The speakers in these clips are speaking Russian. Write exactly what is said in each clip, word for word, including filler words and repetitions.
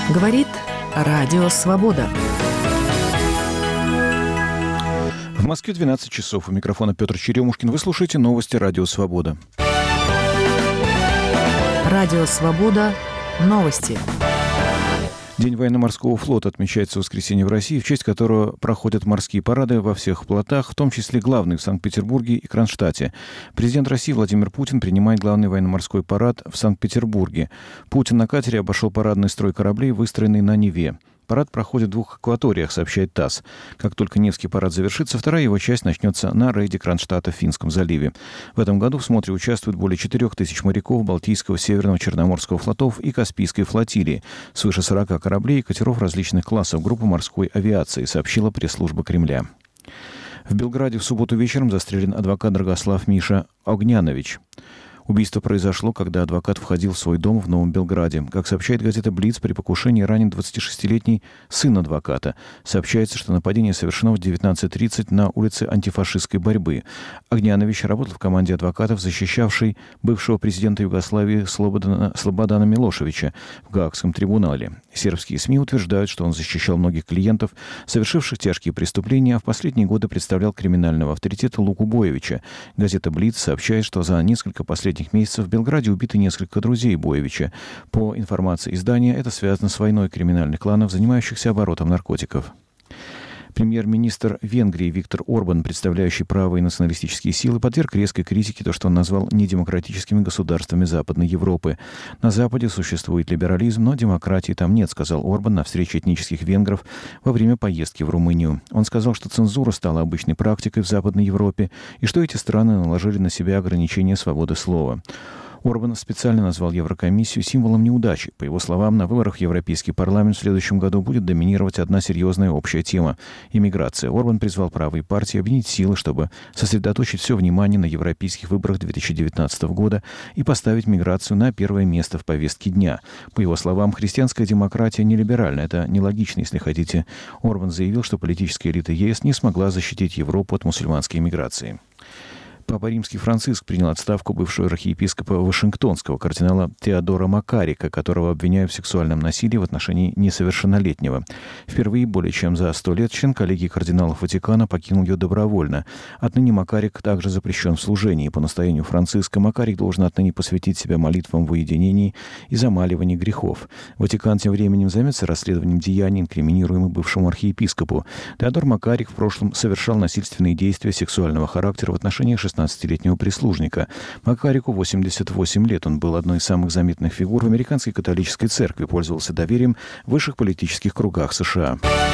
Говорит Радио Свобода. В Москве двенадцать часов. У микрофона Петр Черемушкин. Вы слушаете новости Радио Свобода. Радио Свобода. Новости. День военно-морского флота отмечается в воскресенье в России, в честь которого проходят морские парады во всех флотах, в том числе главный в Санкт-Петербурге и Кронштадте. Президент России Владимир Путин принимает главный военно-морской парад в Санкт-Петербурге. Путин на катере обошел парадный строй кораблей, выстроенный на Неве. Парад проходит в двух акваториях, сообщает ТАСС. Как только Невский парад завершится, вторая его часть начнется на рейде Кронштадта в Финском заливе. В этом году в смотре участвуют более четырех тысяч моряков Балтийского, Северного, Черноморского флотов и Каспийской флотилии, свыше сорока кораблей и катеров различных классов группы морской авиации, сообщила пресс-служба Кремля. В Белграде в субботу вечером застрелен адвокат Драгослав Миша Огнянович. Убийство произошло, когда адвокат входил в свой дом в Новом Белграде. Как сообщает газета «Блиц», при покушении ранен двадцатишестилетний сын адвоката. Сообщается, что нападение совершено в девятнадцать тридцать на улице антифашистской борьбы. Огнянович работал в команде адвокатов, защищавшей бывшего президента Югославии Слободана, Слободана Милошевича в Гаагском трибунале. Сербские СМИ утверждают, что он защищал многих клиентов, совершивших тяжкие преступления, а в последние годы представлял криминального авторитета Луку Боевича. Газета «Блиц» сообщает, что за несколько последних месяцев в Белграде убиты несколько друзей Боевича. По информации издания, это связано с войной криминальных кланов, занимающихся оборотом наркотиков. Премьер-министр Венгрии Виктор Орбан, представляющий правые националистические силы, подверг резкой критике то, что он назвал недемократическими государствами Западной Европы. На Западе существует либерализм, но демократии там нет, сказал Орбан на встрече этнических венгров во время поездки в Румынию. Он сказал, что цензура стала обычной практикой в Западной Европе и что эти страны наложили на себя ограничения свободы слова. Орбан специально назвал Еврокомиссию символом неудачи. По его словам, на выборах в Европейский парламент в следующем году будет доминировать одна серьезная общая тема – иммиграция. Орбан призвал правые партии объединить силы, чтобы сосредоточить все внимание на европейских выборах две тысячи девятнадцатого года и поставить миграцию на первое место в повестке дня. По его словам, христианская демократия не либеральна. Это нелогично, если хотите. Орбан заявил, что политическая элита ЕС не смогла защитить Европу от мусульманской иммиграции. Папа Римский Франциск принял отставку бывшего архиепископа Вашингтонского кардинала Теодора Макарика, которого обвиняют в сексуальном насилии в отношении несовершеннолетнего. Впервые более чем за сто лет член коллегии кардиналов Ватикана покинул ее добровольно. Отныне Макарик также запрещен в служении. По настоянию Франциска Макарик должен отныне посвятить себя молитвам в уединении и замаливании грехов. Ватикан тем временем займется расследованием деяний, инкриминируемых бывшему архиепископу. Теодор Макарик в прошлом совершал насильственные действия сексуального характера в отношении шестнадцатилетнего прислужника. Макарику восемьдесят восемь лет. Он был одной из самых заметных фигур в американской католической церкви, пользовался доверием в высших политических кругах США.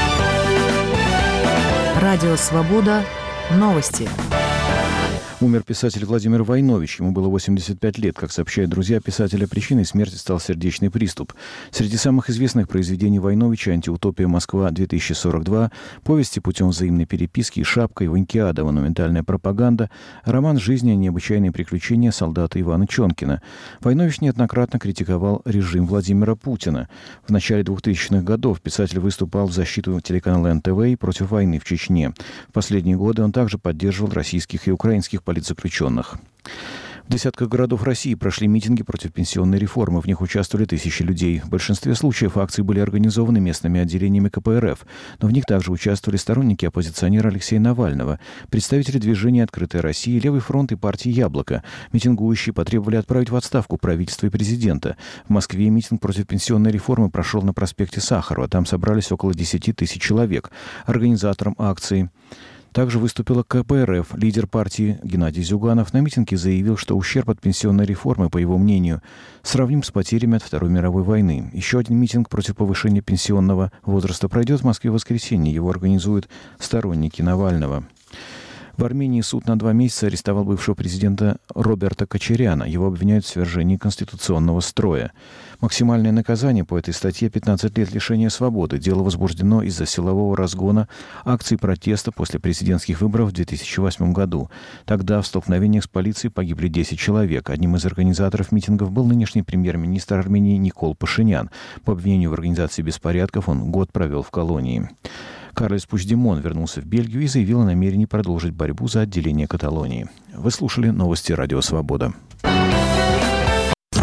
Радио Свобода. Новости. Умер писатель Владимир Войнович. Ему было восемьдесят пять лет. Как сообщают друзья писателя, причиной смерти стал сердечный приступ. Среди самых известных произведений Войновича «Антиутопия. Москва-две тысячи сорок два», «Повести путем взаимной переписки» и «Шапка» и «Ванькиада. Монументальная пропаганда», роман «Жизнь и необычайные приключения солдата Ивана Чонкина». Войнович неоднократно критиковал режим Владимира Путина. В начале двухтысячных годов писатель выступал в защиту телеканала эн тэ вэ и против войны в Чечне. В последние годы он также поддерживал российских и украинских политзаключенных. В десятках городов России прошли митинги против пенсионной реформы. В них участвовали тысячи людей. В большинстве случаев акции были организованы местными отделениями ка пэ эр эф, но в них также участвовали сторонники оппозиционера Алексея Навального, представители движения «Открытая Россия», Левый фронт и партии «Яблоко». Митингующие потребовали отправить в отставку правительство и президента. В Москве митинг против пенсионной реформы прошел на проспекте Сахарова. Там собрались около десяти тысяч человек. Организатором акции также выступила ка пэ эр эф. Лидер партии Геннадий Зюганов на митинге заявил, что ущерб от пенсионной реформы, по его мнению, сравним с потерями от Второй мировой войны. Еще один митинг против повышения пенсионного возраста пройдет в Москве в воскресенье. Его организуют сторонники Навального. В Армении суд на два месяца арестовал бывшего президента Роберта Кочаряна. Его обвиняют в свержении конституционного строя. Максимальное наказание по этой статье – пятнадцать лет лишения свободы. Дело возбуждено из-за силового разгона акций протеста после президентских выборов в две тысячи восьмом году. Тогда в столкновениях с полицией погибли десять человек. Одним из организаторов митингов был нынешний премьер-министр Армении Никол Пашинян. По обвинению в организации беспорядков он год провел в колонии. Карлес Пучдемон вернулся в Бельгию и заявил о намерении продолжить борьбу за отделение Каталонии. Вы слушали новости Радио Свобода.